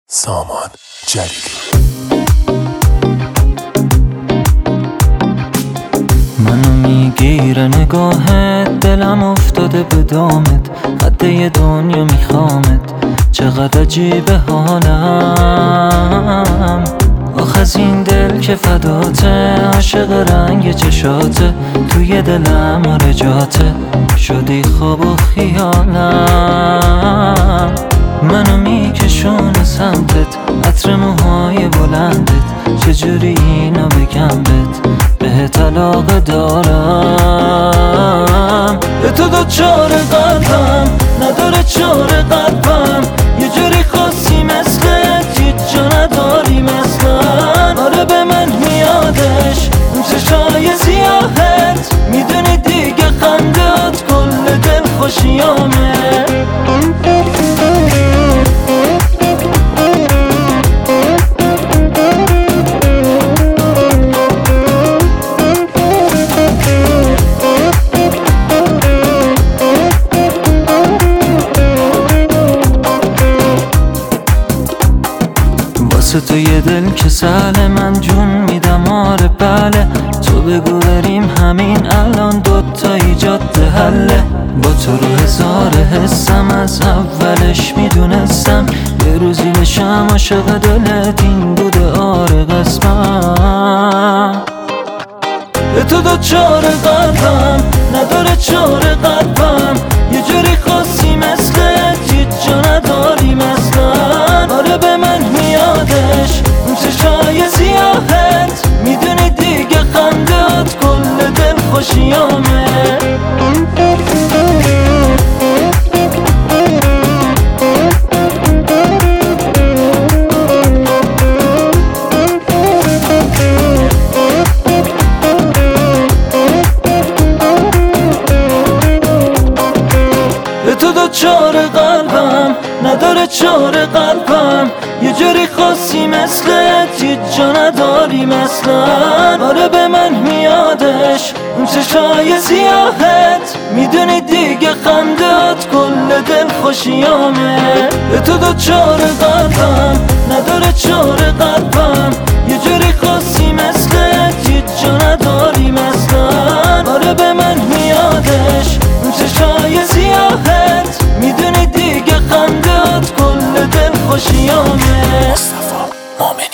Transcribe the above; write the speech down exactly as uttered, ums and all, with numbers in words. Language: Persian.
سامان جلیلی. منو میگیره نگاهت، دلم افتاده به دامت، قده دنیا میخوامت، چقدر عجیبه حالم. آخ از این دل که فداته، عاشق رنگ چشاته، توی دلم آره جاته، شدی خواب و خیالم. منو میکشونه سمتت، عطر موهای بلندت، چجوری اینو بگم بهت، بهت علاقه دارم. به تو دوچار قلبم، نداره چار قلبم، یه جوری خاصی مثلت، هیچ جا نداری مثلن. آره به من میادش اون چشای سیاهت، میدونی دیگه خندت کل دل خوشیامه. تو یه دل که سهله، من جون میدم آره بله، تو بگو بریم همین الان، دوتایی جاده حله. با تو رو هزار حسم، از اولش میدونستم یه روزی بشم عاشق دلت، این بوده آره قسمم. به تو دوچار قلبم، نداره چار قلبم، یه جوری خاصی مثلت، هیچ جا نداری مثلن. آره به من میادش اون چشای سیاهت، میدونی دیگه خندت کل دل خوشیامه. به تو دوچار قلبم، نداره چار قلبم، یه جوری خاصی مثلت، هیچ جا نداری مثلن. آره به من میادش اون چشای سیاهت، میدونی دیگه خندت کل دل خوشیامه. به تو دوچار قلبم، نداره چار قلبم، یه جوری خاصی مثلت، هیچ جا نداری مثلن. آره به من میادش اون چشای سیاهت، میدونی دیگه خندت کل دل خوشیامه. مصطفی مؤمنی.